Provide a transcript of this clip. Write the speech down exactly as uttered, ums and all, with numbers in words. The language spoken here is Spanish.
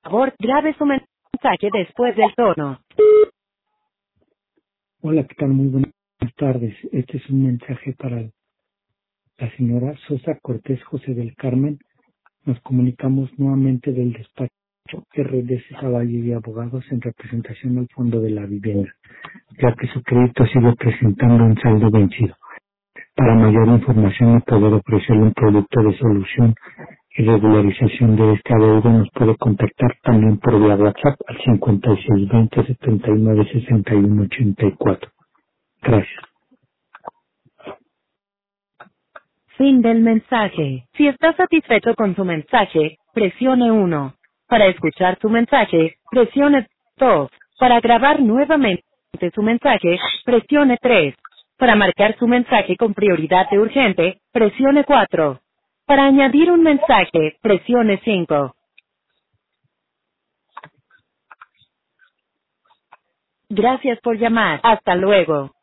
favor, grabe su mensaje después del tono. Hola, ¿qué tal? Muy buenas tardes. Este es un mensaje para la señora Sosa Cortés José del Carmen. Nos comunicamos nuevamente del despacho R D C Zavalli y Abogados en representación al Fondo de la Vivienda, ya que su crédito sigue presentando un saldo vencido. Para mayor información y poder ofrecerle un producto de solución y regularización de este adeudo, nos puede contactar también por vía WhatsApp al cincuenta y seis veinte setenta y nueve sesenta y uno ochenta y cuatro. Gracias. Fin del mensaje. Si está satisfecho con su mensaje, presione uno. Para escuchar su mensaje, presione dos. Para grabar nuevamente su mensaje, presione tres. Para marcar su mensaje con prioridad de urgente, presione cuatro. Para añadir un mensaje, presione cinco. Gracias por llamar. Hasta luego.